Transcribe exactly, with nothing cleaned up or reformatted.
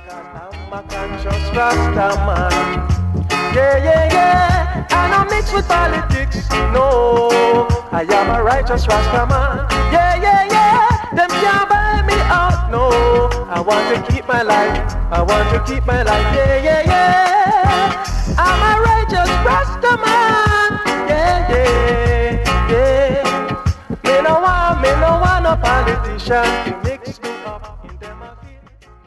I'm a conscious Rasta man. Yeah, yeah, yeah. I don't mix with politics. No, I am a righteous Rasta man. Yeah, yeah, yeah. Them can't buy me out. No, I want to keep my life. I want to keep my life. Yeah, yeah, yeah. I'm a righteous Rasta man. Yeah, yeah, yeah. Me no want, me no want no politician.